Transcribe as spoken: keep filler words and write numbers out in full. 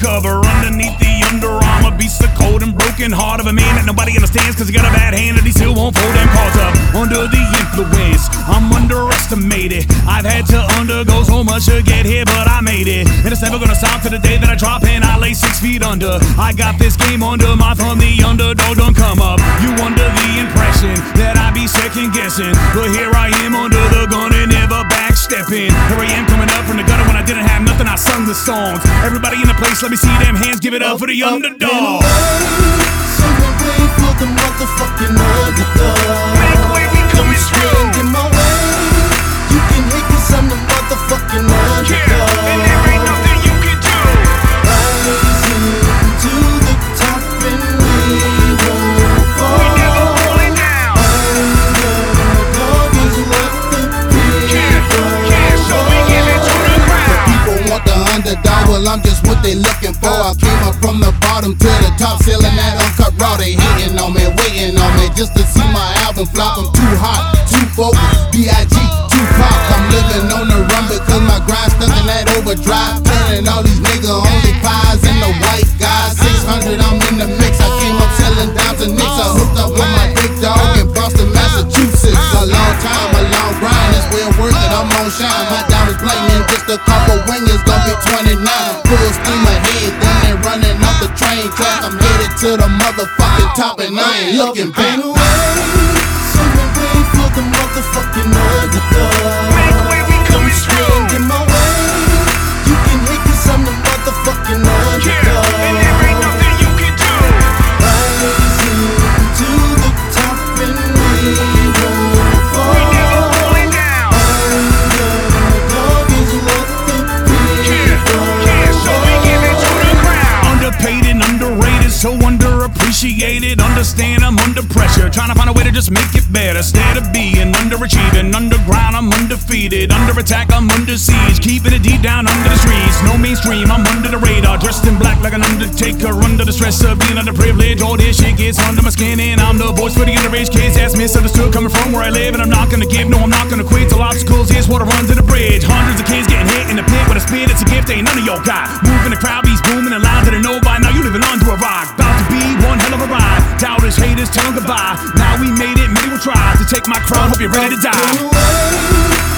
undercover, underneath the Under Armour. Beast the cold and broken heart of a man that nobody understands, cause he got a bad hand and he still won't fold them cards up. Under the influence, I'm underestimated. I've had to undergo so much to get here, but I made it. And it's never gonna stop to the day that I drop and I lay six feet under. I got this game under my thumb, the underdog don't come up. You under the impression that I be second guessing, but here I am under the gun and never backstepping. Here I am coming up from the gutter when I didn't have nothing, I sung the songs. Everybody in the place, let me see them hands, give it up for the underdog. Something way for the motherfucking underdog. Come straight in my way. You can hate cause I'm the motherfucking underdog. Yeah, and there ain't nothing you can do. Rising to the top and we won't fall. We never falling down. Underdog is what the people Yeah, yeah, so we give it to the crowd. People want the underdog, well I'm just what they looking for. I came up from the bottom to the top, selling that uncut raw. They hating on me, waiting on me just to see my album flop. I'm too hot, too focused, B I G, too pop. I'm living on the run because my grind stuck in that overdrive. Turning all these niggas only pies and the white guys. six hundred, I'm in the mix. I came up selling dimes and nicks. I hooked up with my big dog in Boston, Massachusetts. A long time, a long grind, it's well worth it. I'm on shine, my diamonds blinking, just a couple wingers, gonna be twenty-nine. Full steam ahead, then they running off the train track. I'm headed to the motherfucking top and I ain't looking back. Something way for the motherfucking underdog. Make way, we coming straight. In my way, you can hate cause I'm the motherfucking underdog. Yeah, and there ain't nothing you can do. Rising to the top and we won't fall. We never falling down. Underdog is what the people Yeah, yeah, so we give it to the crowd. Underpaid and underrated, so underappreciated. Understand I'm under pressure, trying to find a way to just make it better. Instead of being underachieving, underground I'm undefeated. Under attack I'm under siege, keeping it deep down under the streets. No mainstream, I'm under the radar, dressed in black like an undertaker. Under the stress of being underprivileged, all this shit gets under my skin. And I'm the voice for the underage kids that's misunderstood, coming from where I live. And I'm not gonna give, no I'm not gonna quit till obstacles is water runs to the bridge. Hundreds of kids getting hit in the pit with a spit, it's a gift, ain't none of your got. Moving the crowd, beats booming and loud to the know by now you living under a rock. About to be one hell of a ride, doubters, haters, tell them goodbye. Now we made it, many will try to take my crown, hope you're ready to die.